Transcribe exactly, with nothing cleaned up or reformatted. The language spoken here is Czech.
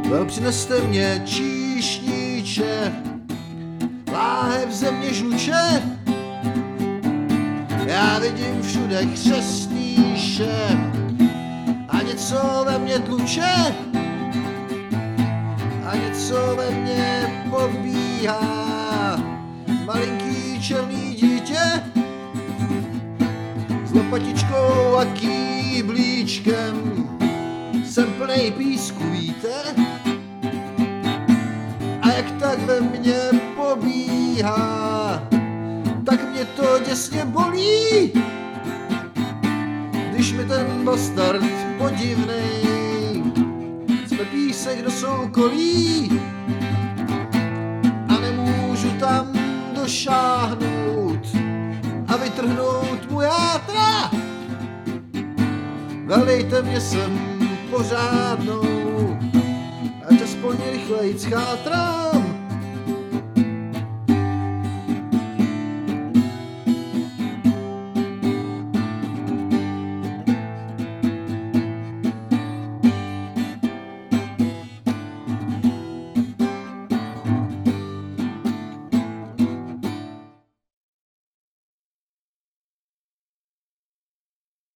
Vel, přineste mě číšníče, láhev země žluče. Já vidím všude křestníše a něco ve mně tluče a něco ve mně pobíhá. Malinký černý dítě s lopatičkou a kýblíčkem, jsem plnej písku, víte? A jak tak ve mně pobíhá, tak mě to děsně bolí, když mi ten bastard podivnej jsme písek do soukolí a nemůžu tam došáhnout a vytrhnout mu játra. Velejte mě sem pořádnou, ať aspoň rychlejc chátrám.